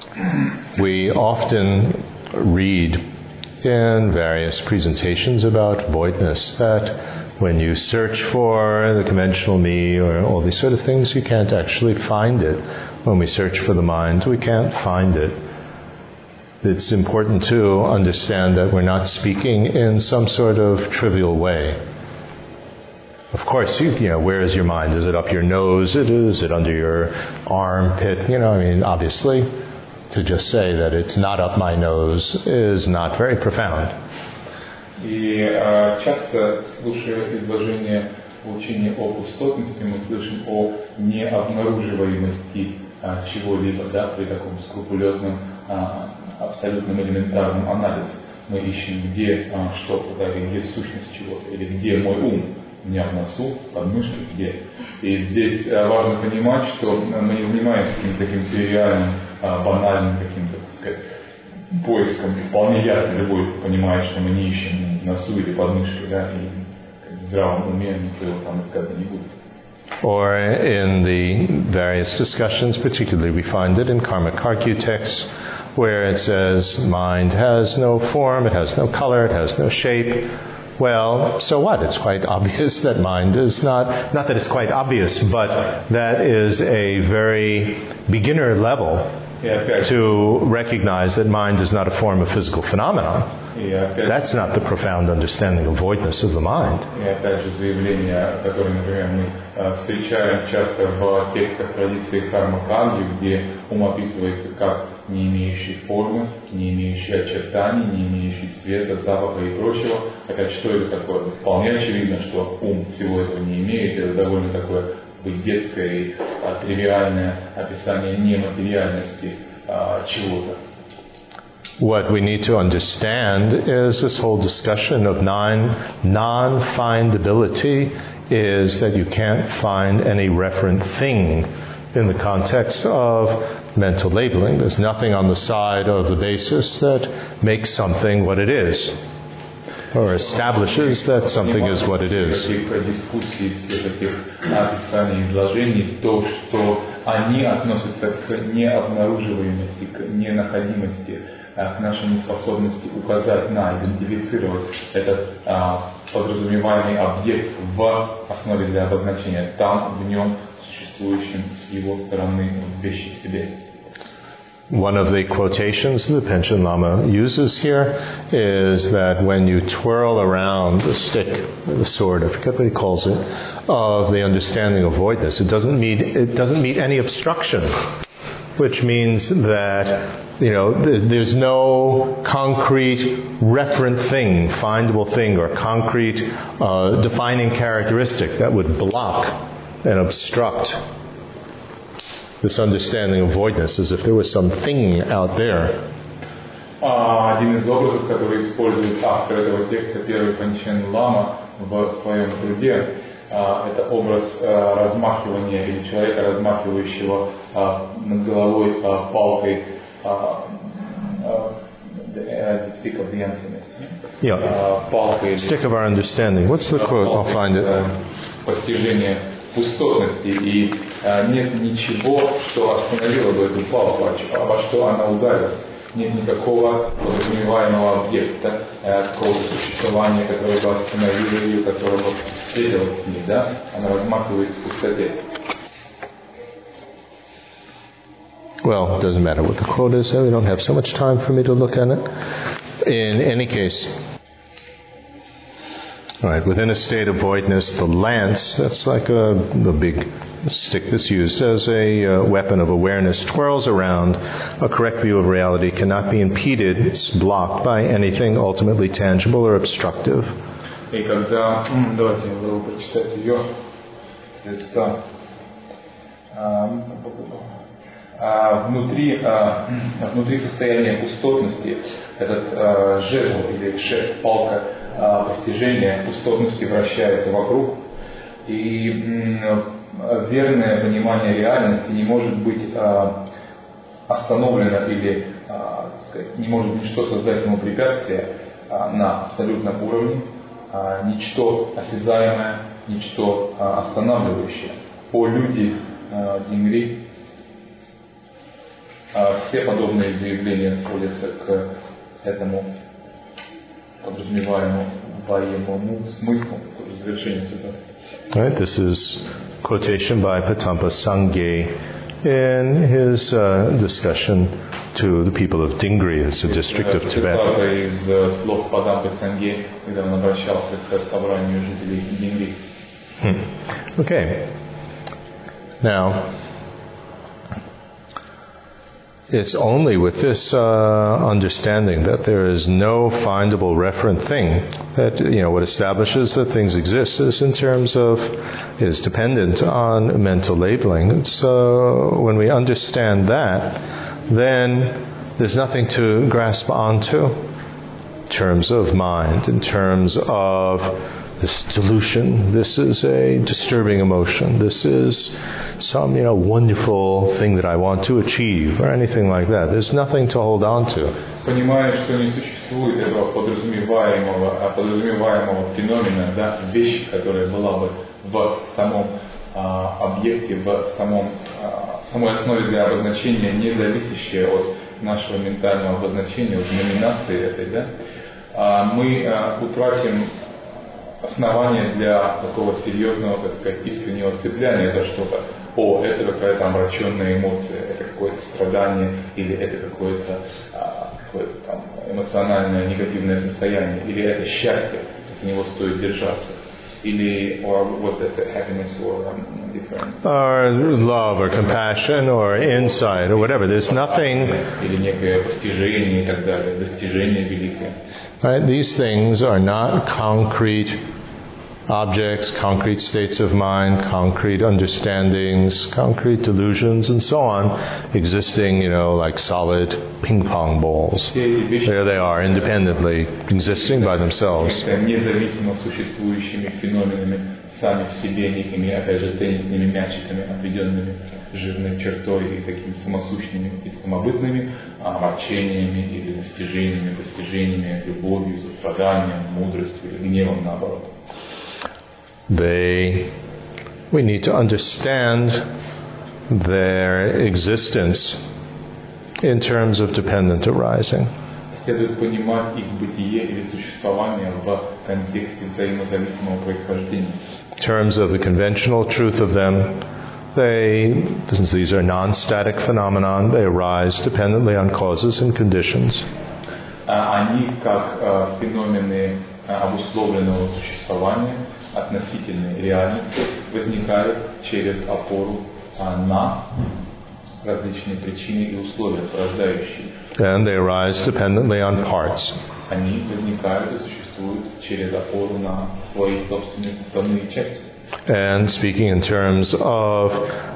We often read in various presentations about voidness that when you search for the conventional me or all these sort of things, you can't actually find it. When we search for the mind, we can't find it. It's important to understand that we're not speaking in some sort of trivial way. Of course, where is your mind? Is it up your nose? Is it under your armpit? Obviously, to just say that it's not up my nose is not very profound. И часто, слушая изложение учения о пустотности, мы слышим о необнаруживаемости чего-либо, при таком скрупулезном, абсолютном элементарном анализе. Мы ищем, где что-то, или где сущность чего-то, или где мой ум. У меня в носу, под мышкой, где. И здесь важно понимать, что мы не занимаемся каким-то таким тривиальным, банальным каким-то, так сказать, поиском. Вполне ясно, любой понимает, что мы не ищем в носу или под мышкой, и в здравом уме никто его там искать не будет. Or in the various discussions, particularly we find it in Karma-Karkyu texts, where it says mind has no form, it has no color, it has no shape. Well, so what? It's quite obvious that mind is not that it's quite obvious, but that is a very beginner level to recognize that mind is not a form of physical phenomenon. That's not the profound understanding of voidness of the mind. И опять же заявление, которое, например, мы встречаем часто в текстах традиции Карма-Кангю, где ум описывается как не имеющий формы, не имеющий очертаний, не имеющий цвета, запаха и прочего. Хотя что это такое? Вполне очевидно, что ум всего этого не имеет. Это довольно такое детское и тривиальное описание нематериальности чего-то. What we need to understand is this whole discussion of non-findability is that you can't find any referent thing in the context of mental labeling. There's nothing on the side of the basis that makes something what it is, or establishes that something is what it is. Дискуссии, всех этих описаний, изложений, то, что они относятся к необнаруживаемости, к ненаходимости, к нашей неспособности указать на, идентифицировать этот подразумеваемый объект в основе для обозначения, там, в нем, существующем с его стороны вещи в себе. One of the quotations the Panchen Lama uses here is that when you twirl around the stick, the sword, I forget what he calls it, of the understanding of voidness, it doesn't meet any obstruction, which means that there's no concrete referent thing, findable thing, or concrete defining characteristic that would block and obstruct this understanding of voidness, as if there was some thing out there. Один из образов, который использует автор этого текста, первый Панчен Лама, в своем труде, это образ размахивания или человека, размахивающего над головой палкой the stick of the emptiness. Yeah. Stick of our understanding. What's the quote? I'll find it. Постижение пустотности, и нет ничего, что остановило бы эту палку, обо что она ударилась. Нет никакого подразумеваемого объекта, какого-то существования, которое бы остановило ее, которое бы следовало с ней, Она размахивает в пустоте. Well, it doesn't matter what the quote is. We don't have so much time for me to look at it. In any case, all right, within a state of voidness, the lance, that's like the big stick that's used as a weapon of awareness, twirls around. A correct view of reality cannot be impeded. It's blocked by anything ultimately tangible or obstructive. И когда, давайте я могу прочитать ее, внутри состояния пустотности этот жезл или шест, палка постижения пустотности вращается вокруг, и верное понимание реальности не может быть остановлено или не может ничто создать ему препятствия на абсолютном уровне, ничто осязаемое, ничто останавливающее. О люди Дингри. Все подобные заявления сводятся к этому подразумеваемому смыслу, завершению цитаты. Right, this is quotation by Patampa Sangye in his discussion to the people of Dingri, it's a district of Tibet. Цитата из слов Падампы Сангье, когда он обращался к собранию жителей Дингри. Okay. Now, it's only with this understanding that there is no findable referent thing that, what establishes that things exist is dependent on mental labeling. So when we understand that, then there's nothing to grasp onto in terms of mind, in terms of this delusion. This is a disturbing emotion. This is some, wonderful thing that I want to achieve or anything like that. There's nothing to hold on to. Понимая, что не существует этого подразумеваемого феномена, да, вещи, которая была бы в самом объекте, в самой основе для обозначения, не зависящая от нашего ментального обозначения, от номинации этой, да, мы утратим основание для такого серьезного, так сказать, искреннего цепляния за что-то. Это какая-то омраченная эмоция, это какое-то страдание, или это какое-то там эмоциональное негативное состояние, или это счастье, за него стоит держаться. Или, or was it happiness or different? Or love or compassion or insight or whatever. There's nothing. Или некое постижение и так далее, достижение великое. Right? These things are not concrete objects, concrete states of mind, concrete understandings, concrete delusions, and so on, existing, like solid ping pong balls. There they are, independently, existing by themselves. Независимо существующими феноменами, сами в себе некими, опять же, теннисными мячиками, обведенными жирной чертой и такими самосущными и самобытными омрачениями или достижениями, любовью, состраданием, мудростью или гневом, наоборот. We need to understand their existence in terms of dependent arising. Следует понимать их бытие или существование в контексте взаимозависимого происхождения. In terms of the conventional truth of them, since these are non-static phenomena, they arise dependently on causes and conditions. Они, как феномены обусловленного существования, относительной реальности, возникают через опору на различные причины и условия, порождающие. And they arise dependently on parts. Они возникают и существуют через опору на свои собственные составные части. And speaking in terms of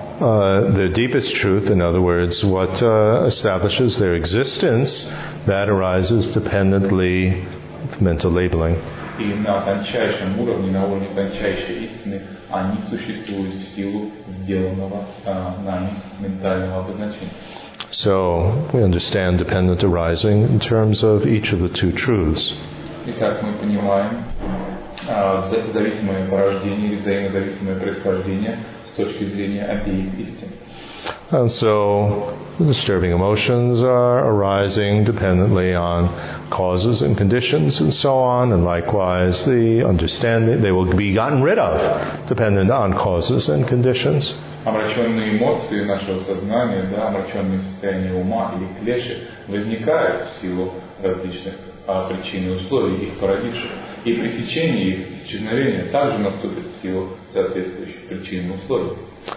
the deepest truth, in other words, what establishes their existence, that arises dependently of mental labeling. И на тончайшем уровне, на уровне тончайшей истины, они существуют в силу сделанного нами ментального обозначения. So we understand dependent arising in terms of each of the two truths. Итак, мы понимаем зависимое порождение или взаимозависимое происхождение с точки зрения обеих истин. And so disturbing emotions are arising dependently on causes and conditions and so on, and likewise the understanding, they will be gotten rid of dependent on causes and conditions. Омраченные эмоции нашего сознания, омраченные состояния ума или клеши возникают в силу различных причин и условий, их породивших. И пресечение их, исчезновение также наступит в силу соответствующих причин и условий.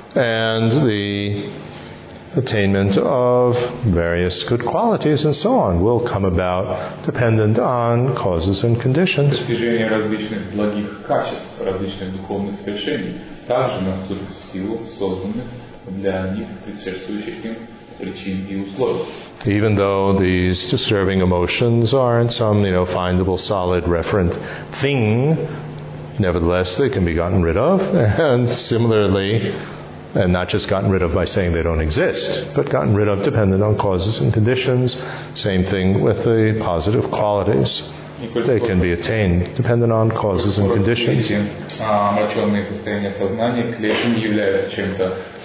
And the attainment of various good qualities and so on will come about dependent on causes and conditions. Достижение различных благих качеств, различных духовных свершений также наступит в силу созданных для них предшествующих им причин и условий. Even though these disturbing emotions aren't some, findable, solid, referent thing, nevertheless they can be gotten rid of, and similarly, and not just gotten rid of by saying they don't exist, but gotten rid of dependent on causes and conditions. Same thing with the positive qualities. They can be attained dependent on causes and conditions. Омраченные состояния сознания клеши не являются чем-то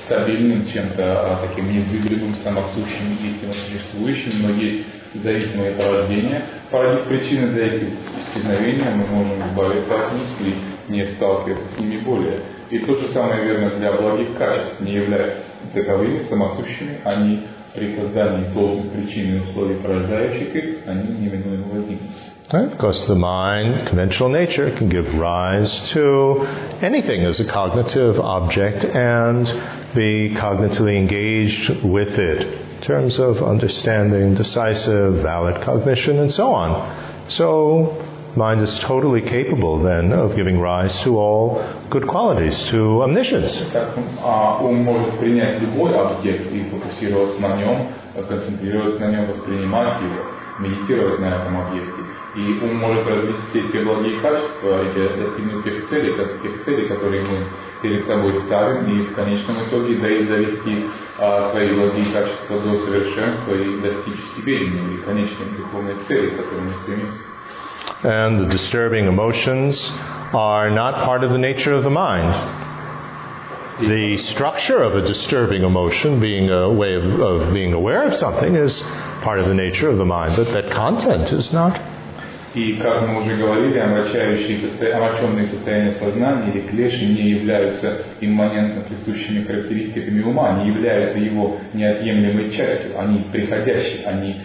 стабильным, чем-то таким незыблемым, самосущим, истинно существующим, но есть зависимые порождения. Породив причины для этих исчезновения, мы можем избавиться от них или не сталкиваться с ними более. И то же самое верно для благих качеств, не являются таковыми, самосущими, они при создании должных причин и условий, порождающих их, они неминуемо возникнут. Right? Because the mind, conventional nature, can give rise to anything as a cognitive object and be cognitively engaged with it in terms of understanding, decisive, valid cognition, and so on. So, mind is totally capable then of giving rise to all good qualities, to omniscience. Ум может принять любой объект и фокусироваться на нем, концентрироваться на нем, воспринимать его, медитировать на этом объекте. И ум может развить все те благие качества и достигнуть тех целей, которые мы перед собой ставим, и в конечном итоге довести свои благие качества до совершенства и достичь всеведения или конечной духовной цели, к которой мы стремимся. And the disturbing emotions are not part of the nature of the mind. The structure of a disturbing emotion, being a way of being aware of something, is part of the nature of the mind, but that content is not. И, как мы уже говорили, омраченные состояния сознания или клеши не являются имманентно присущими характеристиками ума, они являются его неотъемлемой частью, они приходящие, они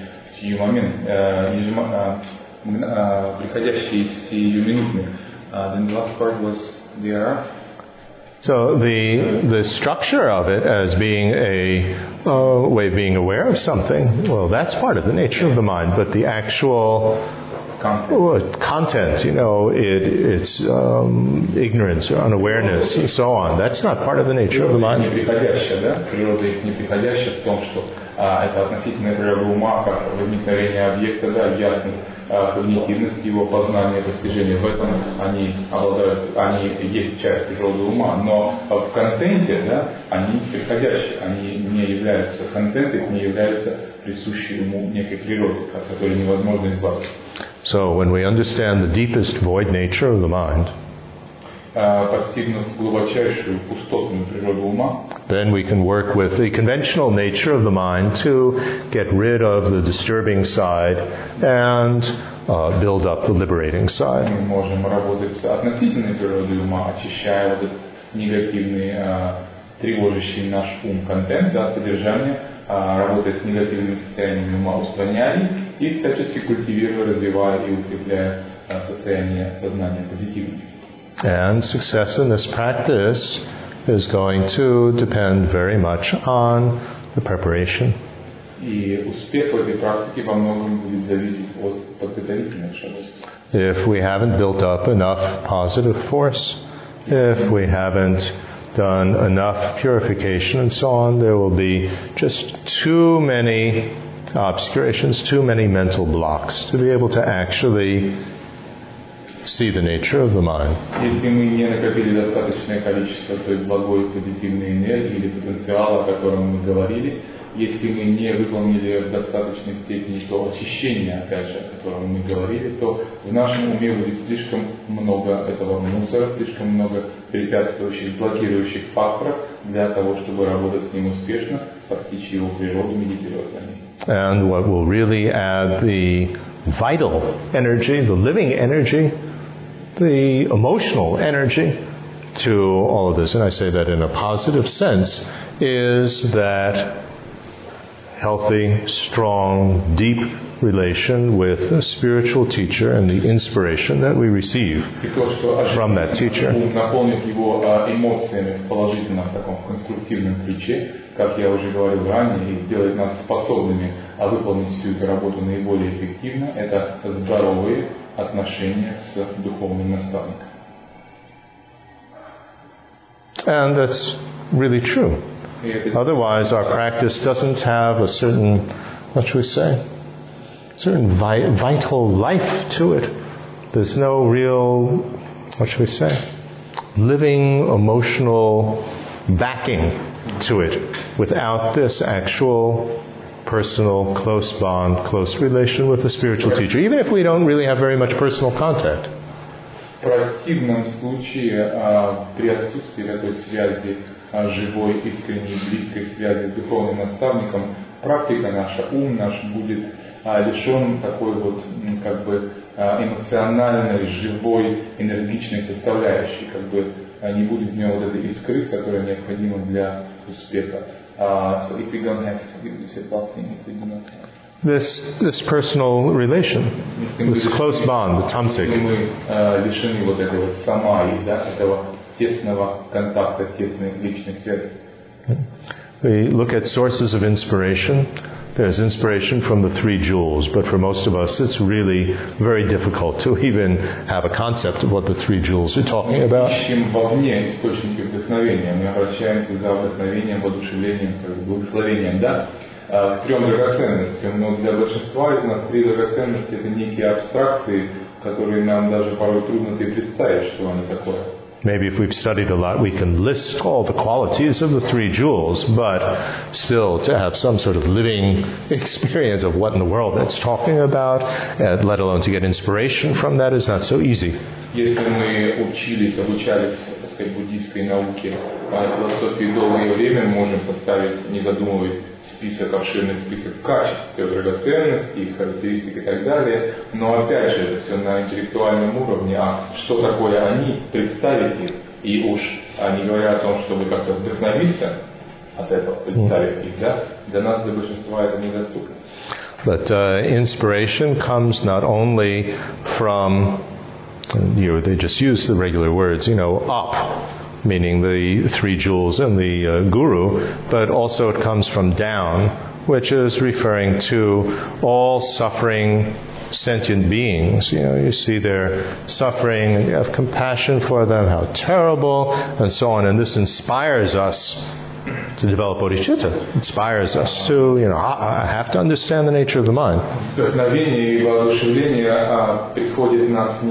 приходящие сиюминутные. Then the last part was there. So the structure of it as being a way of being aware of something, well, that's part of the nature of the mind, but the actual content, it's ignorance or unawareness and so on. That's not part of the nature of the mind. Природа их неприходящая в том, что это относительная природа ума, как возникновение объекта, ясность, когнитивность его познания, постижения. В этом они есть часть природы ума, но в контенте, они приходящие, они не являются, контент их не является присущей ему некой природы, от которой невозможно избавиться. So when we understand the deepest void nature of the mind, постигнув глубочайшую пустотную природу ума, then we can work with the conventional nature of the mind to get rid of the disturbing side and build up the liberating side. Мы можем работать с относительной природой ума, очищая этот негативный, тревожащий наш ум контент, содержание, работая с негативными состояниями ума, устраняя их и всячески культивируя, развивая и укрепляя состояние сознания позитивное. And success in this practice is going to depend very much on the preparation. И успех в этой практике во многом будет зависеть от подготовительных шагов. If we haven't built up enough positive force, if we haven't done enough purification and so on, there will be just too many obscurations, too many mental blocks to be able to actually see the nature of the mind. Если мы не накопили достаточное количество той благой позитивной энергии или потенциала, о котором мы говорили, если мы не выполнили в достаточной степени то очищение, опять же, о котором мы говорили, то в нашем уме будет слишком много этого мусора, слишком много препятствующих, блокирующих факторов для того, чтобы работать с ним успешно, постичь его природу, медитировать на ней. And what will really add the vital energy, the living energy, the emotional energy to all of this, and I say that in a positive sense, is that healthy, strong, deep relation with a spiritual teacher and the inspiration that we receive from that teacher. Наполнить его эмоциями в положительном, таком конструктивном ключе, как я уже говорил ранее, и сделать нас способными выполнить всю эту работу наиболее эффективно, это здоровые отношения с духовным наставником. And that's really true. Otherwise, our practice doesn't have a certain, what should we say, certain vital life to it. There's no real, what should we say, living emotional backing to it without this actual personal, close bond, close relation with the spiritual teacher, even if we don't really have very much personal contact. В противном случае, при отсутствии такой связи живой, искренней, близкой связи с духовным наставником, практика наша, ум наш будет лишен такой вот как бы эмоциональной, живой, энергичной составляющей, как бы не будет в нем вот этой искры, которая необходима для успеха. So if we don't have, you said last thing, if we do not have this personal relation, this close bond, the tamsik. Мы лишены вот этого самаи, да, этого тесного контакта, тесной личной связи. We look at sources of inspiration. There's inspiration from the three jewels, but for most of us it's really very difficult to even have a concept of what the three jewels are talking about. Мы ищем вовне источники вдохновения, мы обращаемся за вдохновением, воодушевлением, благословением, да, к трем драгоценностям, но для большинства из нас три драгоценности это некие абстракции, которые нам даже порой трудно и представить, что они такое. Maybe if we've studied a lot, we can list all the qualities of the three jewels, but still to have some sort of living experience of what in the world it's talking about, let alone to get inspiration from that, is not so easy. Если мы учились, обучались, так сказать, буддийской науке, философии долгое время, мы можем составить, не задумываясь, обширный список качеств, драгоценностей, их характеристик и так далее, но опять же это все на интеллектуальном уровне, а что такое они, представить их, и уж не говоря о том, чтобы как-то вдохновиться от этого, представить их, да, для нас, для большинства это недоступно. But inspiration comes not only from, they just use the regular words, up, meaning the three jewels and the guru, but also it comes from down, which is referring to all suffering sentient beings. You see their suffering and you have compassion for them, how terrible, and so on. And this inspires us to develop bodhicitta, inspires us to, I have to understand the nature of the mind. Вдохновение и воодушевление приходит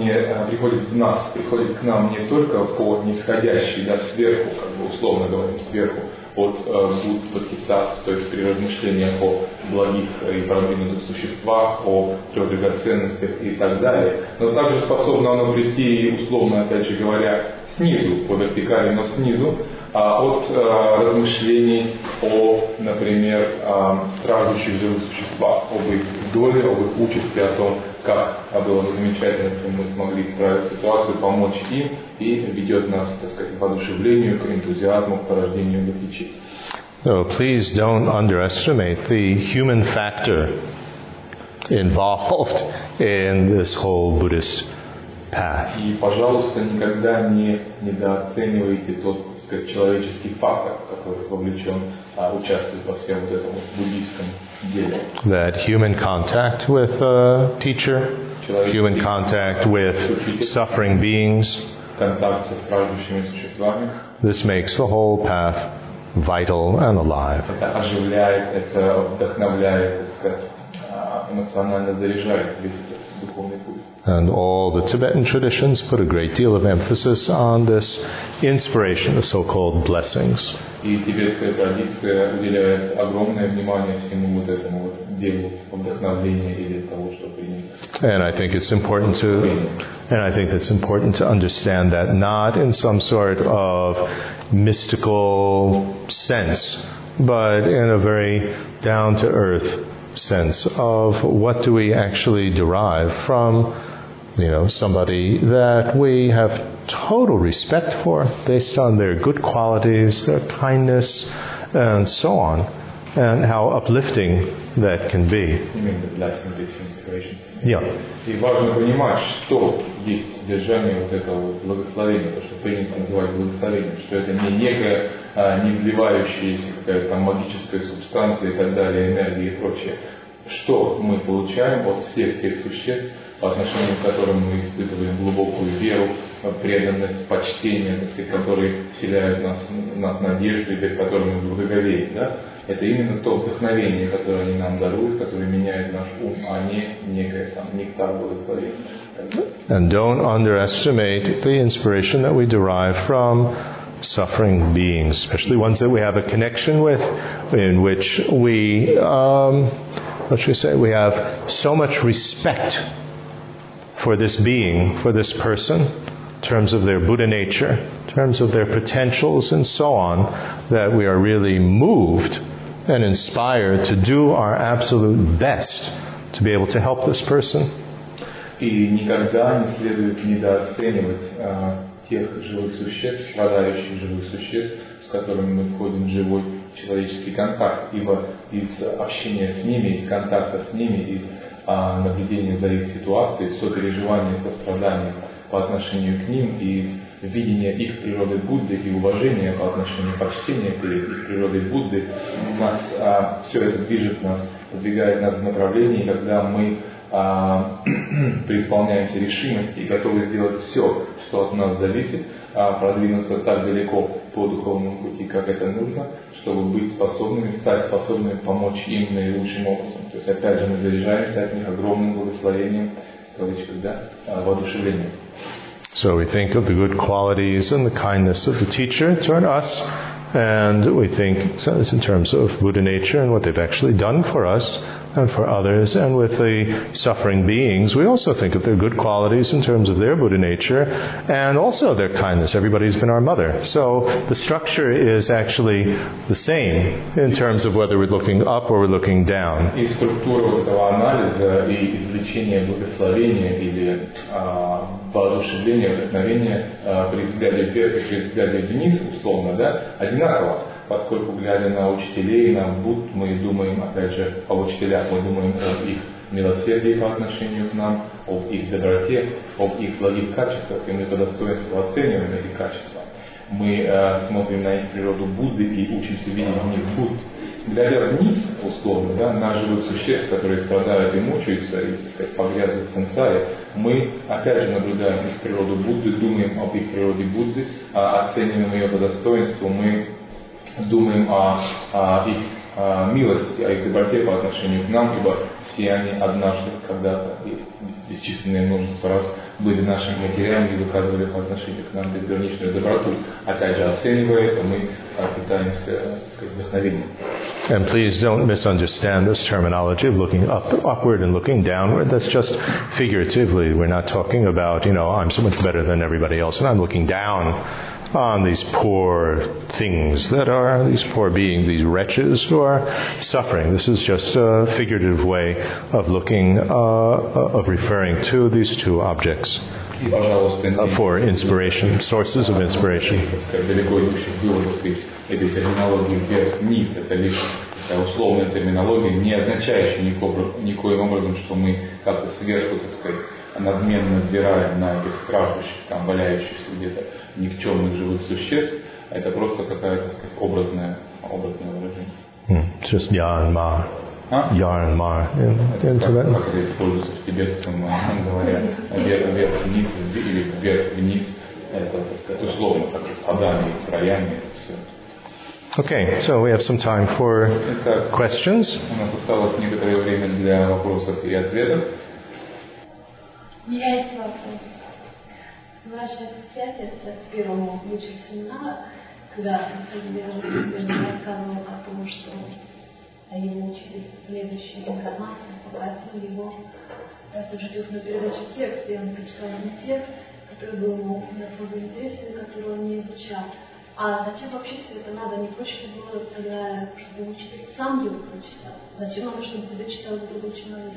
к нам не только по нисходящей, да, сверху, как бы условно говоря, сверху, от бодхисаттв, то есть при размышлениях о благих и продвинутых существах, о трех драгоценностях и так далее, но также способно оно прийти, условно, опять же говоря, снизу, по вертикали, но снизу, от размышлений о, например, страждущих живых существах, об их доле, об их участи, о том, как было бы замечательно, если мы смогли исправить ситуацию, помочь им, и ведет нас, так сказать, к воодушевлению, к энтузиазму, к порождению бодхичитты. So please don't underestimate the human factor involved in this whole Buddhist path. И, пожалуйста, никогда не недооценивайте тот, так сказать, человеческий фактор, который вовлечен, участвует во всем вот этом буддийском деле. That human contact with a teacher, human contact with suffering beings, контакт со страждущими существами. This makes the whole path vital and alive. Это оживляет, это вдохновляет, так сказать, эмоционально заряжает весь этот духовный путь. And all the Tibetan traditions put a great deal of emphasis on this inspiration, the so-called blessings. И тибетская традиция уделяет огромное внимание всему вот этому вот делу вдохновления или того, что принято. And I think it's important to understand that not in some sort of mystical sense, but in a very down-to-earth sense of what do we actually derive from, somebody that we have total respect for based on their good qualities, their kindness, and so on, and how uplifting that can be. Yeah. И важно понимать, что есть содержание вот этого благословения, то, что принято называть благословением, что это не некая не вливающаяся какая-то там магическая субстанция и так далее, энергия и прочее. Что мы получаем от всех тех существ, по отношению к которым мы испытываем глубокую веру, преданность, почтение, так сказать, которые вселяют в нас надежду и перед которыми мы благоговеем, да? Это именно то вдохновение, которое они нам даруют, которое меняет наш ум, а не некое там нектар благословения. And don't underestimate the inspiration that we derive from suffering beings, especially ones that we have a connection with, in which we, we have so much respect for this being, for this person, in terms of their Buddha nature, in terms of their potentials and so on, that we are really moved and inspired to do our absolute best to be able to help this person. И никогда не следует недооценивать тех живых существ, страдающих живых существ, с которыми мы входим в живой человеческий контакт, ибо из общения с ними, из контакта с ними, из наблюдения за их ситуацией, сопереживания, сострадания по отношению к ним, и из видения их природы Будды и уважения по отношению почтения перед их природой Будды, нас, все это движет нас, подвигает нас в направлении, когда мы преисполняемся решимости и готовы сделать все, что от нас зависит, продвинуться так далеко по духовному пути, как это нужно, чтобы быть способными, стать способными помочь им наилучшим образом. То есть, опять же, мы заряжаемся от них огромным благословением, в кавычках, воодушевлением. So we think of the good qualities and the kindness of the teacher toward us, and we think in terms of Buddha nature and what they've actually done for us and for others, and with the suffering beings, we also think of their good qualities in terms of their Buddha nature and also their kindness. Everybody's been our mother. So the structure is actually the same in terms of whether we're looking up or we're looking down. И структура вот этого анализа и извлечения благословения или воодушевления, вдохновения при взгляде вверх и при взгляде вниз, условно, одинаково. Поскольку, глядя на учителей, на Будд, мы думаем, опять же, о учителях, мы думаем об их милосердии по отношению к нам, об их доброте, об их благих качествах, и мы по достоинству оцениваем эти качества. Мы смотрим на их природу Будды и учимся видеть в них Будд. Глядя вниз, условно, на живых существ, которые страдают и мучаются, и, так сказать, погрязли в сансаре, мы, опять же, наблюдаем их природу Будды, думаем об их природе Будды, оцениваем ее по достоинству, мы думаем о их милости, о их доброте по отношению к нам, ибо все они однажды, когда-то, и бесчисленное множество раз были нашими матерями и выказывали по отношению к нам безграничную доброту. Опять же, оценивая это, мы питаемся, так сказать, вдохновением. And please don't misunderstand this terminology of looking upward and looking downward. That's just figuratively. We're not talking about, I'm so much better than everybody else, and I'm looking down on these poor things that are, these poor beings, these wretches who are suffering. This is just a figurative way of looking, of referring to these two objects for inspiration, sources of inspiration. Далеко идущих выводов из этой терминологии вверх-вниз, это лишь условная терминология, не означающая никоим образом, что мы как-то сверху, так сказать, надменно взираем на этих страждущих, там, валяющихся где-то никчемных живых существ, это просто какая-то, так сказать, образное выражение. It's just ya and ma. Ya and ma. Это как это используется в тибетском, говоря, вверх-вниз или вверх-вниз, это, так сказать, условно, как с адами, с раями, это все. Okay, so we have some time for questions. У нас осталось некоторое время для вопросов и ответов. У меня есть вопрос. Мрачное предприятие, это в первом лучшем семинара, когда Константин рассказывал о том, что его учили следующей информации, попросил его слушать устную передачу текста, и он прочитал ему текст, который был ему не особо интересен, который он не изучал. А зачем вообще все это надо? Не проще было тогда, чтобы учитель сам его прочитал? Зачем надо, чтобы тебе читал другой человек?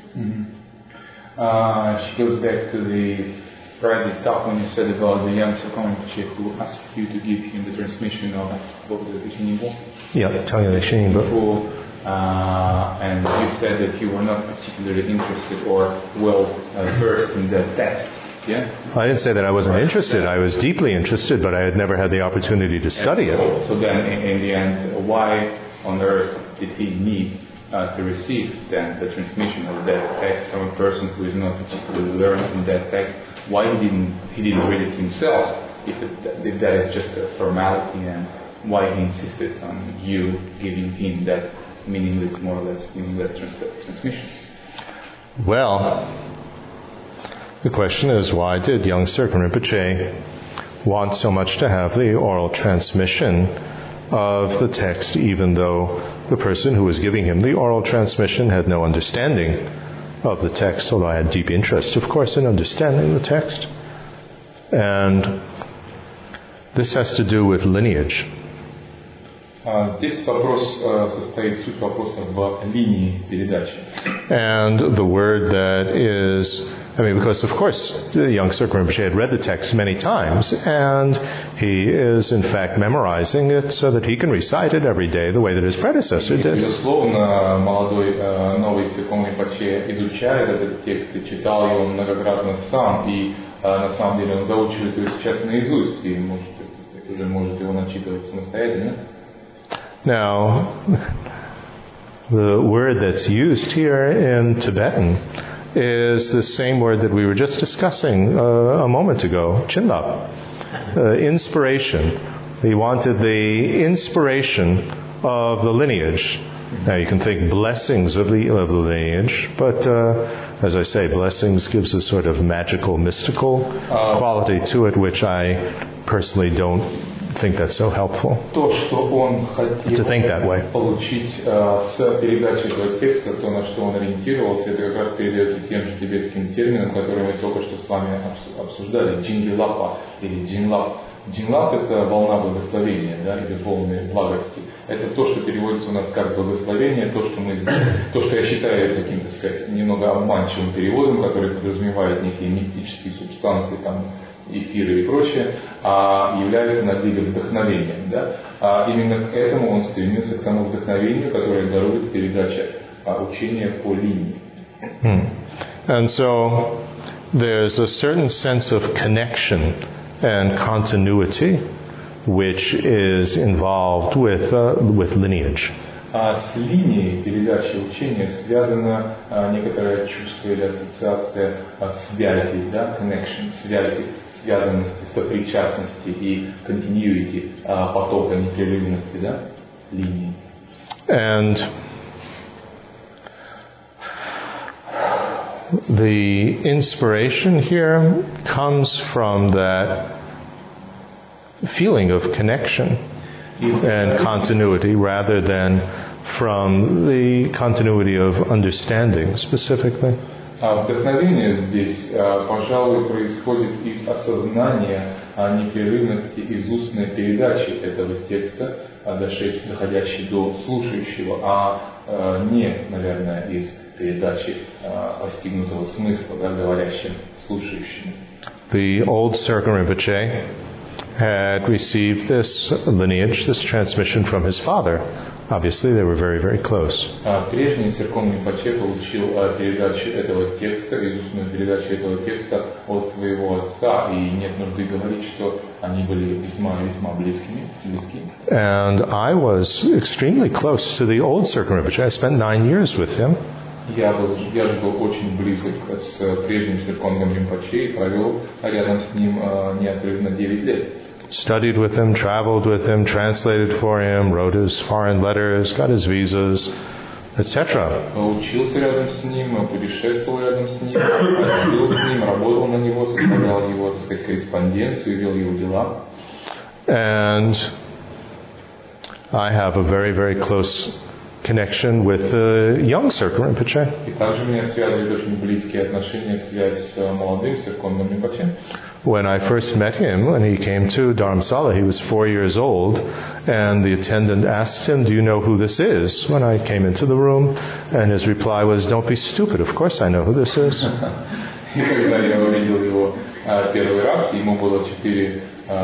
She goes back to the Friday talk when you said about the young Sakonchi who asked you to give him the transmission of the Shinigbo. Yeah, Tanya Shinigbo. And you said that you were not particularly interested or well versed in that text. Yeah? I didn't say that I wasn't interested. I was deeply interested, but I had never had the opportunity to study it. So then, in the end, why on earth did he need to receive then the transmission of that text from a person who is not particularly learned in that text? Why he didn't read it himself, if that is just a formality, and why he insisted on you giving him that more or less meaningless transmission? Well, the question is, why did young Serkan Rinpoche want so much to have the oral transmission of the text, even though the person who was giving him the oral transmission had no understanding of the text, although I had deep interest, of course, in understanding the text. And This has to do with lineage. Здесь вопрос состоит, суть вопроса в линии передачи. And the word that is, because of course the young Serkon Rinpoche had read the text many times, and he is in fact memorizing it so that he can recite it every day the way that his predecessor did. Безусловно, молодой новый Серкон Ринпоче изучает этот текст и читал его многократно сам, и на самом деле он заучивает его сейчас наизусть, и уже может его начитывать самостоятельно. Now, the word that's used here in Tibetan is the same word that we were just discussing a moment ago, Chinlap. Inspiration. He wanted the inspiration of the lineage. Now you can think blessings of the lineage, but as I say, blessings gives a sort of magical, mystical quality to it, which I personally don't think that's so helpful to think that way. Получить с передачи этого текста, то, на что он ориентировался, это как раз передается тем же тибетским термином, который мы только что с вами обсуждали, джингилапа или джинлап. Джинлап – это волна благословения, да, или волны благости. Это то, что переводится у нас как благословение, то, что я считаю таким, так сказать, немного обманчивым переводом, который подразумевает некие мистические субстанции, там, эфиры и прочее, а является на деле вдохновением. Да? Именно к этому он стремился, к тому вдохновению, которое дарует передача учения по линии. And so there's a certain sense of connection and continuity which is involved with lineage. С линией передачи учения связано некоторое чувство или ассоциация связи, да, connection, связи, связанности, сопричастности и continuity, потока непрерывности, да, линии. And the inspiration here comes from that feeling of connection and continuity rather than from the continuity of understanding specifically. Вдохновение здесь, пожалуй, происходит из осознания непрерывности из устной передачи этого текста, доходящей до слушающего, а не, наверное, из передачи постигнутого смысла, да, говорящим слушающим. The old Serkon Rinpoche had received this lineage, this transmission from his father. Obviously, they were very, very close. Прежний Серкон Ринпоче получил передачу этого текста, изустную передачу этого текста от своего отца, и нет нужды говорить, что они были весьма близкими. And I was extremely close to the old Serkon Rinpoche. I spent 9 years with him. Я же был очень близок с прежним Серконом Ринпоче и провел рядом с ним неотрывно 9 лет. Studied with him, traveled with him, translated for him, wrote his foreign letters, got his visas, etc. Учился рядом с ним, путешествовал рядом с ним, жил с ним, работал на него, составлял его, так сказать, корреспонденцию, вел его дела. And I have a very, very close connection with the young Serkon Rinpoche. И также меня связывают очень близкие отношения, связь с молодым Серконом Ринпоче. When I first met him, when he came to Dharamsala, he was 4 years old, and the attendant asked him, "Do you know who this is?" When I came into the room, and his reply was, "Don't be stupid, of course I know who this is." И когда я увидел его первый раз, ему было 4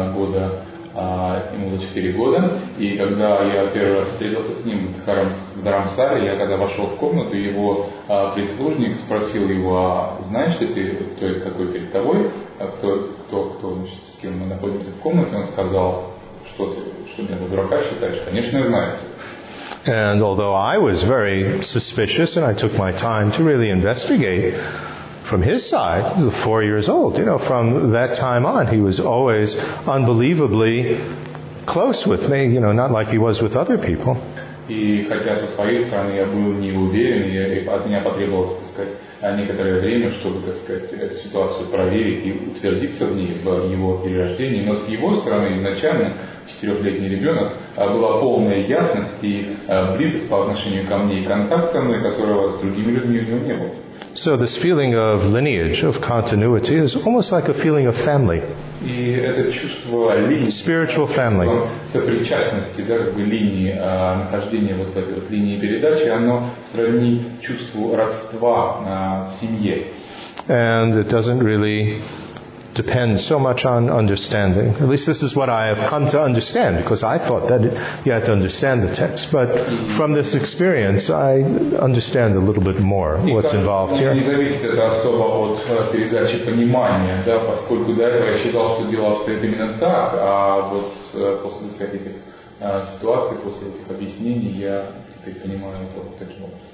года, и когда я первый раз встретился с ним в Dharamsala, я когда вошел в комнату, его прислужник спросил его: знаешь ли ты, кто это такой перед тобой, кто значит, с кем мы находимся в комнате? Он сказал: что меня за дурака считаешь? Конечно, я знаю. And although I was very suspicious and I took my time to really investigate, from his side, he was 4 years old. From that time on, he was always unbelievably close with me, not like he was with other people. И хотя со своей стороны я был не уверен, и от меня потребовалось, так сказать, некоторое время, чтобы, так сказать, эту ситуацию проверить и утвердиться в ней, в его перерождении, но с его стороны изначально 4-летний ребенок была полная ясность и близость по отношению ко мне, и контакт со мной, которого с другими людьми у него не было. So this feeling of lineage, of continuity, is almost like a feeling of family. И это чувство линии, Spiritual family. сопричастности, да, как бы линии нахождения вот этой вот линии передачи, оно сродни чувству родства в семье. And it doesn't really depend so much on understanding. At least this is what I have come to understand, because I thought that you had to understand the text. But from this experience, I understand a little bit more what's involved here. Не зависит это особо от передачи понимания, да, поскольку до этого я считал, что дело обстоит именно так, а вот после всяких этих ситуаций, после этих объяснений, я теперь понимаю это вот таким образом.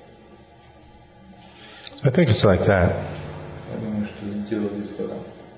I think it's like that. Я думаю, что дело здесь в этом.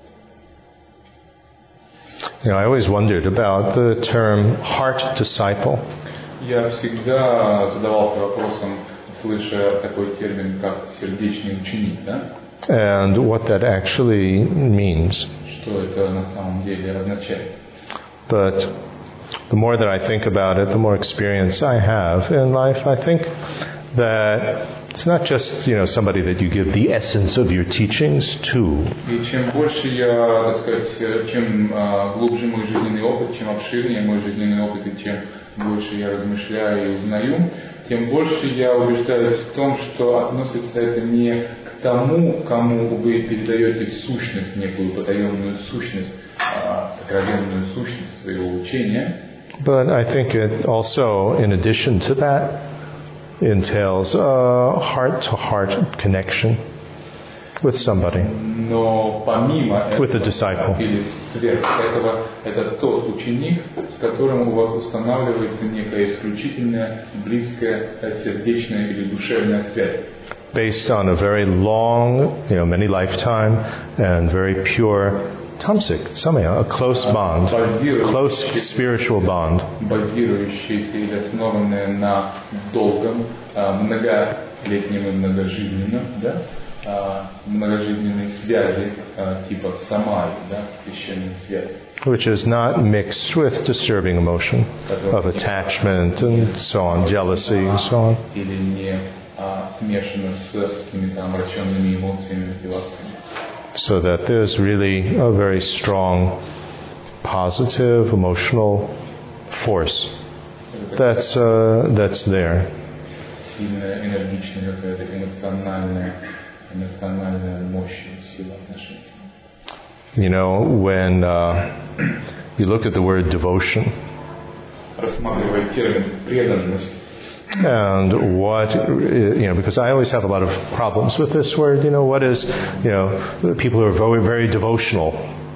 You know, I always wondered about the term heart disciple. Я всегда задавался вопросом, слыша такой термин, как сердечный ученик, да? And what that actually means. Что это на самом деле означает? But the more that I think about it, the more experience I have in life, I think that it's not just, you know, somebody that you give the essence of your teachings to. И чем больше я, так сказать, чем глубже мой жизненный опыт, чем обширнее мой жизненный опыт и чем больше я размышляю и узнаю, тем больше я убеждаюсь в том, что относится это не к тому, кому вы передаете сущность, некую потаенную сущность, сокровенную сущность своего учения. But I think it also, in addition to that, entails a heart-to-heart connection with somebody, Но помимо этого, with a disciple. или сверх этого, это тот ученик, с которым у вас устанавливается некая исключительная, близкая, сердечная или душевная связь. Based on a very long, you know, many lifetime and very pure tamsik, samaya, a close bond, close spiritual bond. Базирующаяся или основанная на долгом, многолетнем и многожизненном, да, многожизненной связи, типа самаи, да, священной связи. Which is not mixed with disturbing emotion of attachment and so on, jealousy and so on. Или не смешана с какими-то омраченными эмоциями, мотивациями. So that there's really a very strong, positive, emotional force that's there. Сильная, энергичная какая-то эмоциональная мощь, сила отношений. You know, when you look at the word devotion, рассматривая термин преданность, and what, you know, because I always have a lot of problems with this word, you know, what is, you know, people who are very, very devotional.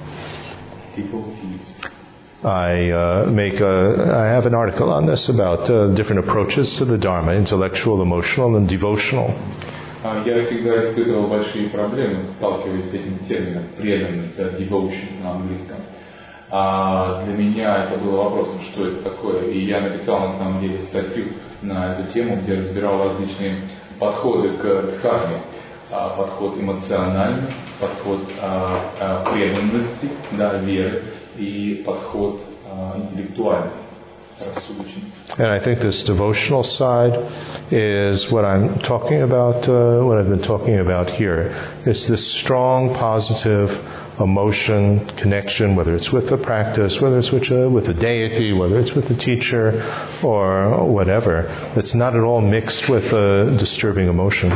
I have an article on this about different approaches to the Dharma, intellectual, emotional, and devotional. Я всегда испытывал большие проблемы, сталкиваясь с этим термином преданность, devotion на английском. Для меня это было вопросом, что это такое. И я написал на самом деле статью на эту тему, где разбирал различные подходы к дхарме. Подход эмоциональный, подход преданности, да, веры и подход интеллектуальный, рассудочный. And I think this devotional side is what I'm talking about, what I've been talking about here. It's this strong, positive emotion, connection, whether it's with the practice, whether it's with the deity, whether it's with the teacher, or whatever. It's not at all mixed with a disturbing emotion.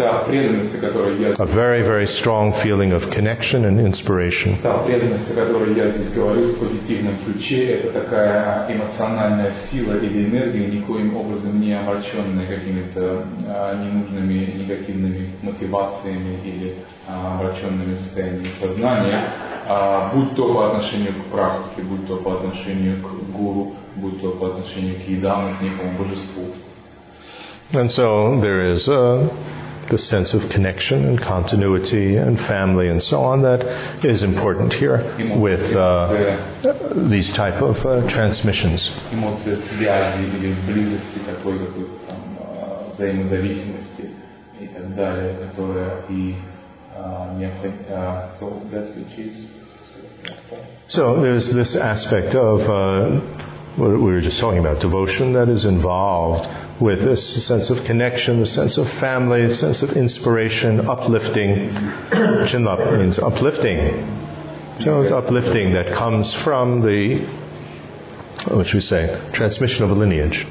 A very, very strong feeling of connection and inspiration. Та преданность, о которой я здесь говорю в позитивном ключе, это такая эмоциональная сила или энергия, никоим образом не омраченная какими-то ненужными негативными мотивациями или омраченными состояниями сознания. Будь то по отношению к практике, будь то по отношению к гуру, будь то по отношению к идаму, к некому божеству. And so there is the sense of connection and continuity and family and so on that is important here with these type of transmissions. Эмоция связи или близости, такой какой-то там взаимозависимости и так далее, которая и So there's this aspect of what we were just talking about, devotion that is involved with this sense of connection, the sense of family, the sense of inspiration, uplifting. Chinlap means uplifting. So it's uplifting that comes from the, what should we say, transmission of a lineage.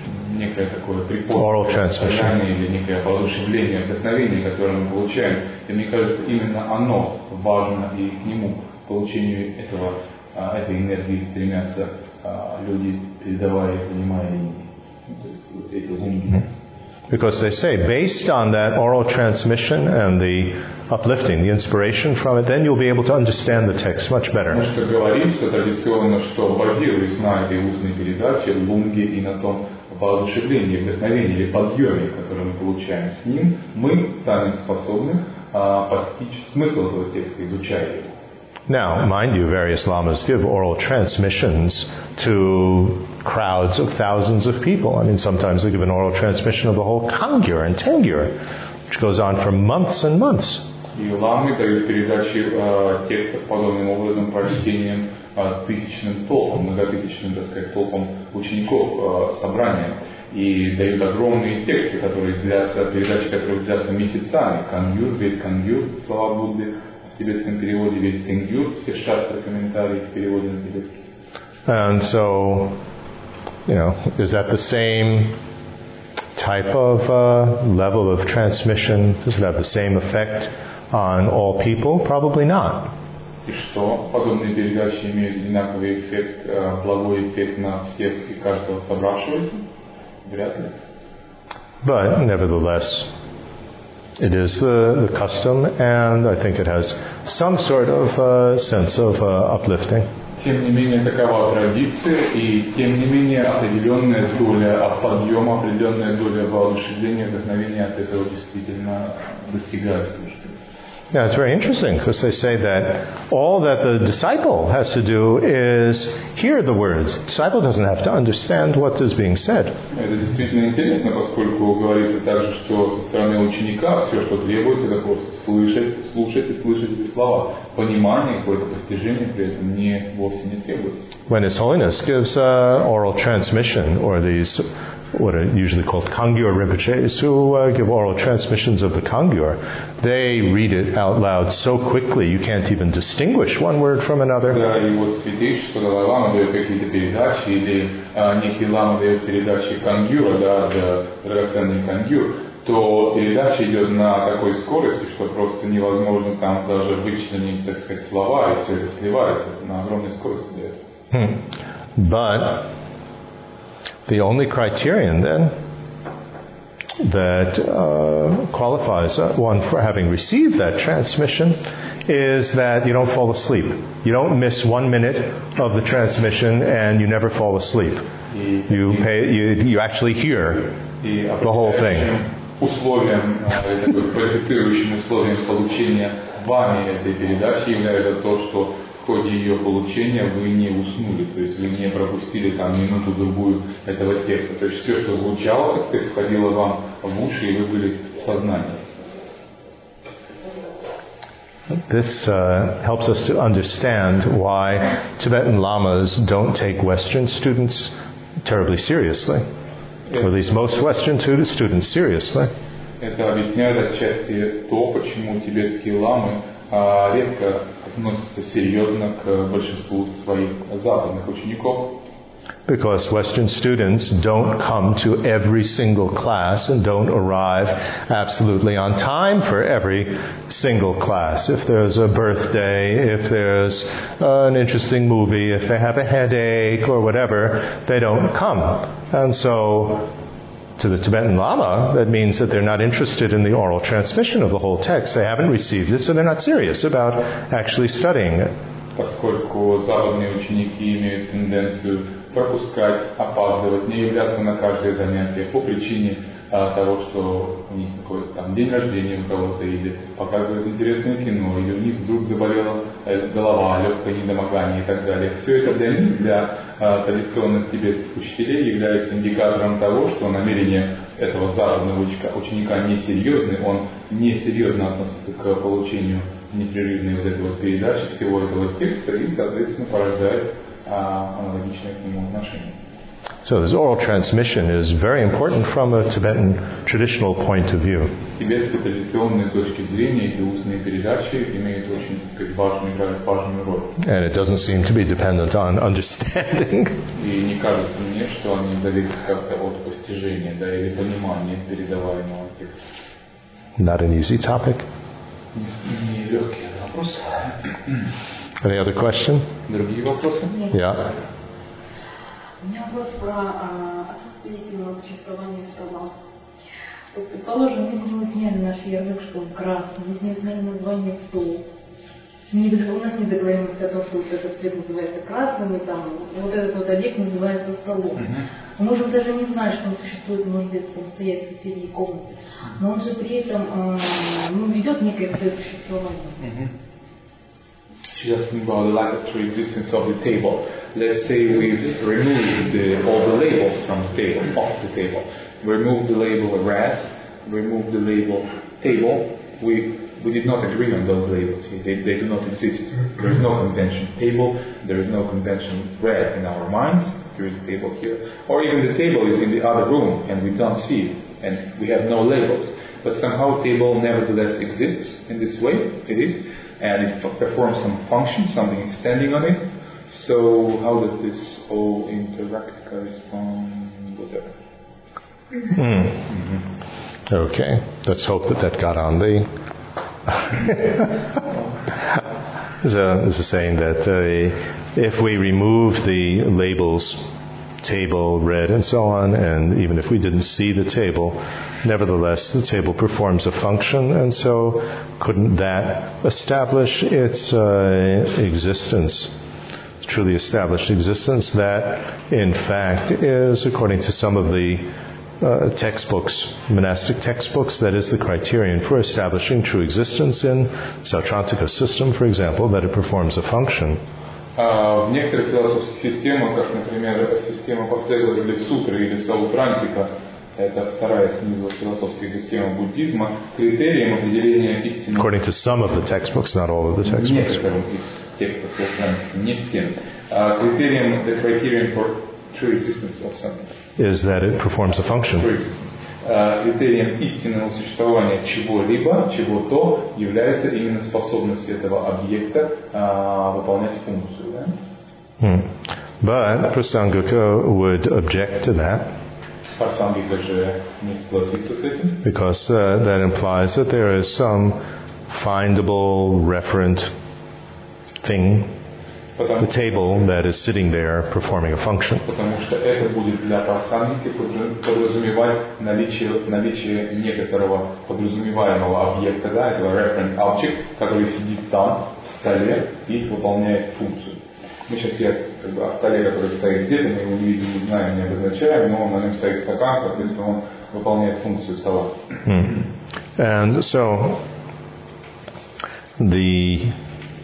Oral transmission. Или некое воодушевление, вдохновение, которое мы получаем. И мне кажется, именно оно важно, и к нему, к получению этой энергии стремятся люди, передавая, понимая, то есть вот эти лунги. Because they say, based on that oral transmission and the uplifting, the inspiration from it, then you'll be able to understand the text much better. Потому что говорится традиционно, что базируясь на этой устной передаче, лунге и на том воодушевлении, вдохновении или подъеме, который мы получаем с ним, мы станем способны постичь смысл этого текста, изучая его. Now, mind you, various lamas give oral transmissions to crowds of thousands of people. I mean, sometimes they give an oral transmission of the whole Kangyur and Tengyur, which goes on for months and months. И ламы дают передачи текстов подобным образом прочтением тысячным толпам, многотысячным, так сказать, толпам учеников собрания. И дают огромные тексты, которые длятся, передачи, которые длятся месяцами. Канgyur, весь Канgyur, слова Будды. В тибетском переводе весь Тенгюр, все шастры, комментарии в переводе на тибетский. And so, is that the same type of level of transmission? Does it have the same effect on all people? Probably not. И что подобные передачи имеют одинаковый эффект, благой эффект на всех и каждого собравшегося? Вряд ли. But nevertheless, it is the custom, and I think it has some sort of sense of uplifting. Тем не менее, такова традиция, и тем не менее определенная доля подъема, определенная доля воодушевления, вдохновения от этого действительно достигается. Yeah, it's very interesting because they say that all that the disciple has to do is hear the words. The disciple doesn't have to understand what is being said. Это действительно интересно, поскольку говорится также, что со стороны ученика все, что требуется, это просто слушать эти слова. Понимание, какое-то постижение при этом вовсе не требуется. When His Holiness gives oral transmission, or these what are usually called Kangyur Rinpoches, who give oral transmissions of the Kangyur, they read it out loud so quickly you can't even distinguish one word from another. Когда его святейшество Далай-лама дает какие-то передачи, или некий лама дает передачи Кангюра, драгоценный Кангюр, то передача идет на такой скорости, что просто невозможно там даже вычленить, так сказать, слова, и все это сливается, на огромной скорости дается. But the only criterion then that qualifies one for having received that transmission is that you don't fall asleep. You don't miss 1 minute of the transmission and you never fall asleep. You actually hear the whole thing. Условием, квалифицирующим условием получения вами этой передачи является то, что в ходе ее получения вы не уснули, то есть вы не пропустили там минуту-другую этого текста. То есть все, что звучало, так сказать, входило вам в уши, и вы были в сознании. This helps us to understand why Tibetan lamas don't take Western students terribly seriously. Or at least most Western students seriously. Это объясняет отчасти то, почему тибетские ламы редко относятся серьезно к большинству своих западных учеников. Because Western students don't come to every single class and don't arrive absolutely on time for every single class. If there's a birthday, if there's an interesting movie, if they have a headache or whatever, they don't come. And so, to the Tibetan Lama, that means that they're not interested in the oral transmission of the whole text. They haven't received it, so they're not serious about actually studying it. Поскольку западные ученики имеют тенденцию пропускать, опаздывать, не являться на каждое занятие по причине того, что у них какой-то там день рождения у кого-то, или показывают интересное кино, или у них вдруг заболела голова, легкое недомогание и так далее. Все это для них, для традиционных тибетских учителей, является индикатором того, что намерение этого западного ученика несерьезны, он несерьезно относится к получению непрерывной вот этой вот передачи всего этого текста и, соответственно, порождает аналогичное к нему отношение. So this oral transmission is very important from a Tibetan traditional point of view. С тибетской традиционной точки зрения эти устные передачи имеют очень, так сказать, играют важную роль. And it doesn't seem to be dependent on understanding. И не кажется мне, что они зависят как-то от постижения, да, или понимания передаваемого текста. Not an easy topic. Не легкий вопрос. Any other question? Другие вопросы? Yeah. У меня вопрос про отсутствие единого существования стола. Вот, предположим, мы не сняли наш ярлык, что он красный, мы с ним сняли название стол. У нас нет договоренности о том, что вот этот цвет называется красным, и там вот этот вот объект называется столом. Мы можем даже не знать, что он существует, может быть, стоять в соседней комнате. Но он же при этом ведет некое свое существование. She asked me about the lack of true existence of the table. Let's say we've removed all the labels from the table, off the table. Remove the label red, remove the label table. We did not agree on those labels. They do not exist. There is no convention table. There is no convention red in our minds. There is a table here. Or even the table is in the other room and we don't see it. And we have no labels. But somehow table nevertheless exists in this way. It is. And it performs some function. Something is standing on it. So how does this all interact, correspond, whatever? Okay. Let's hope that got on the... There's a saying that if we remove the labels, table, red, and so on, and even if we didn't see the table, nevertheless the table performs a function, and so couldn't that establish its existence, truly established existence, that in fact is, according to some of the textbooks, monastic textbooks, that is the criterion for establishing true existence in Sautrantika system, for example, that it performs a function. В некоторых философских системах, как, например, система последователей сутры или Саутрантика, это вторая снизу философская система буддизма, критерием определения истины... According to some of the textbooks, not all of the textbooks. Некоторым из текстов Саутрантика, не всем. Критерием, the criterion for true existence of something. Is that it performs a function. Критерием истинного существования чего-либо, чего-то, является именно способность этого объекта выполнять функцию. Да? But Prasangika would object to that. Прасангика же не согласится с этим. Because that implies that there is some findable referent thing, the table that is sitting there performing a function. Потому что это будет для прасангики подразумевать наличие некоторого подразумеваемого объекта, да, этого referent object, который сидит там, в столе, и выполняет функцию. Мы сейчас о столе, который стоит где-то, мы его не видим, не знаем, не обозначаем, но на нем стоит стакан, соответственно, он выполняет функцию стола. And so the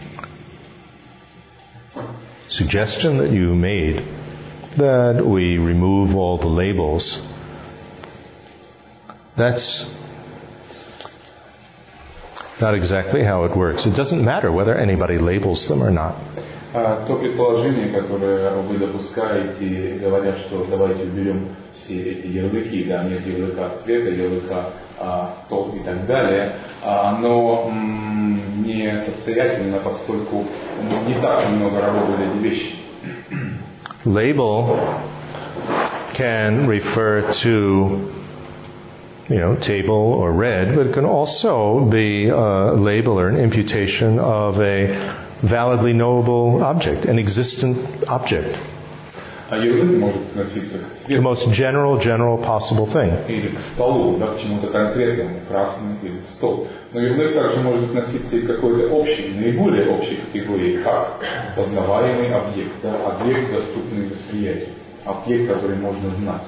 suggestion that you made that we remove all the labels, that's not exactly how it works. It doesn't matter whether anybody labels them or not. То предположение, которое вы допускаете, говоря, что давайте уберем все эти ярлыки, да, нет ярлыка цвета, ярлыка стол и так далее, оно не состоятельно, поскольку не так много работают эти вещи. Label can refer to, table or red, but it can also be a label or an imputation of a validly knowable object, an existent object. Ярлык может относиться к цвету. The most general possible thing. Или к столу, да, к чему-то конкретному, красному или стол. Но ярлык также может относиться и к какой-то общей, наиболее общей категории, как познаваемый объект, да, объект, доступный восприятию, объект, который можно знать.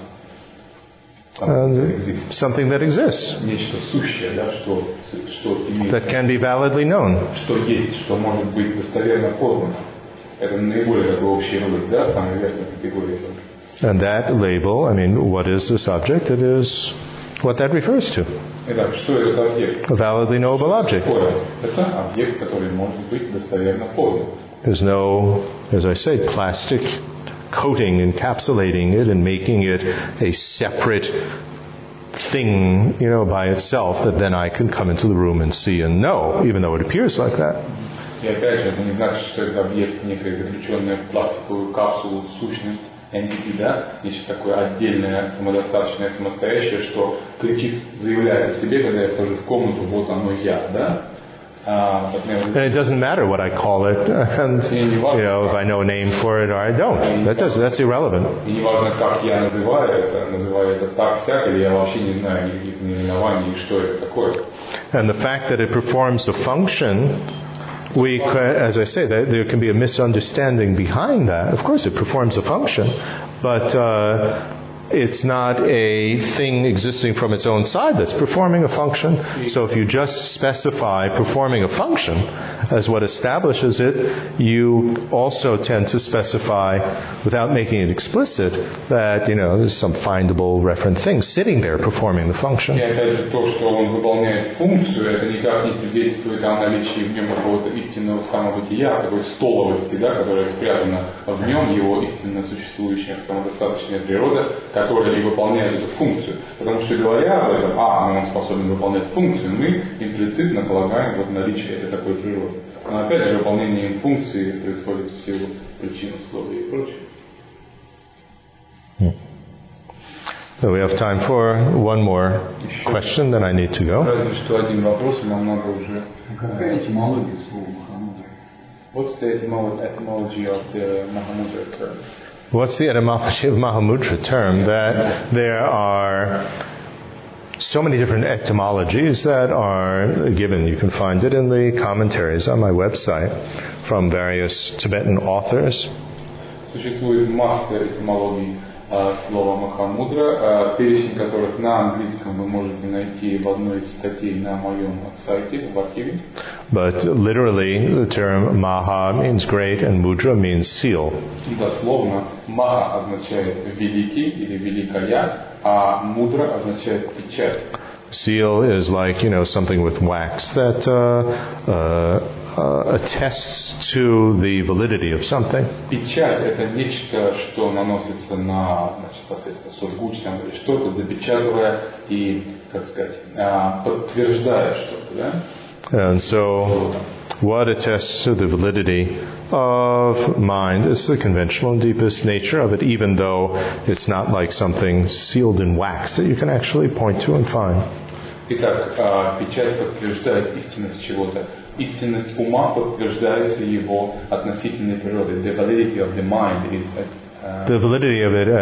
Something that exists. Нечто сущее, да, что имеет. That can be validly known. Что есть, что может быть достоверно познано. Это наиболее такой общий ярлык, да, самая верхняя категория. And that label, what is this object? It is what that refers to. Итак, что это объект? A validly knowable object. Это объект, который может быть достоверно познан. There's no, as I say, plastic coating, encapsulating it, and making it a separate thing, by itself, that then I can come into the room and see and know, even though it appears like that. И опять же, это не значит, что это объект некой заключенная в пластиковую капсулу сущность entity, да, нечто такое отдельное, самодостаточное, самостоящее, что кричит, заявляет о себе, когда я вхожу в комнату, вот оно я, да. And it doesn't matter what I call it, and if I know a name for it or I don't. That's irrelevant. И не важно, как я называю это так-сяк, или я вообще не знаю никаких наименований, что это такое. And the fact that it performs a function, as I say, there can be a misunderstanding behind that. Of course, it performs a function, but it's not a thing existing from its own side that's performing a function. So if you just specify performing a function as what establishes it, you also tend to specify, without making it explicit, that, there's some findable referent thing sitting there performing the function. И опять же, то, что он выполняет функцию, это никак не свидетельствует о наличии в нем какого-то истинного самобытия, такой столовости, да, которая спрятана в нем, его истинно существующая самодостаточная природа, которая и выполняет эту функцию. Потому что, говоря об этом, он способен выполнять функцию, мы имплицитно полагаем наличие этой такой природы. Но опять же, выполнение функции происходит в силу причин, условий и прочее. So we have time for one more question, then I need to go. Разве что один вопрос, нам надо уже... Какая этимология слова Махамудра? What's the etymology of the Mahamudra term? What's the etymology of Mahamudra term? That there are so many different etymologies that are given. You can find it in the commentaries on my website from various Tibetan authors. Существует масса этимологий слова Махамудра, перечень которых на английском вы можете найти в одной из статей на моем сайте, в архиве. But literally, the term Maha means great and Mudra means seal. Дословно, Маха означает великий или великая, а Мудра означает печать. Seal is like, something with wax that attests to the validity of something. Печать – это нечто, что наносится на, соответственно, сургуч, что-то запечатывая и, подтверждая что-то, да? And so, what attests to the validity of mind is the conventional and deepest nature of it, even though it's not like something sealed in wax that you can actually point to and find. Итак, печать подтверждает истинность чего-то. Истинность ума подтверждается его относительной природой. The validity of the mind is the validity of it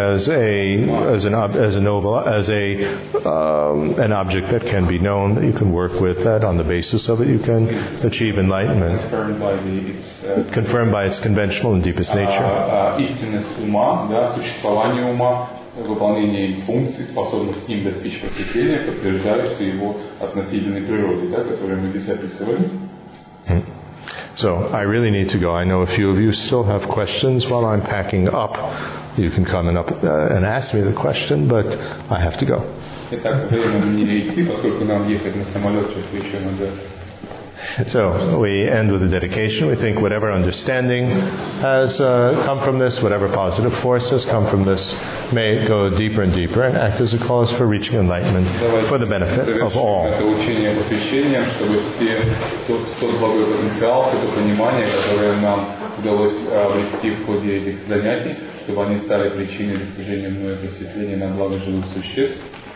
an object that can be known, that you can work with, that on the basis of it you can achieve enlightenment, confirmed by its conventional and deepest nature. Истинность ума, да, существование ума, выполнение функций, способность им достичь просветления подтверждаются его относительной природой, да, которую мы здесь описывали. So I really need to go. I know a few of you still have questions while I'm packing up. You can come and ask me the question, but I have to go. Итак, время мне идти, поскольку нам ехать на самолет, сейчас еще надо. So we end with a dedication. We think whatever understanding has come from this, whatever positive force has come from this, may it go deeper and deeper and act as a cause for reaching enlightenment for the benefit of all. Это учение посвящением, чтобы тот благой потенциал, это понимание, которое нам удалось обрести в ходе этих занятий, чтобы они стали причиной достижения мною просветления на благо живых существ.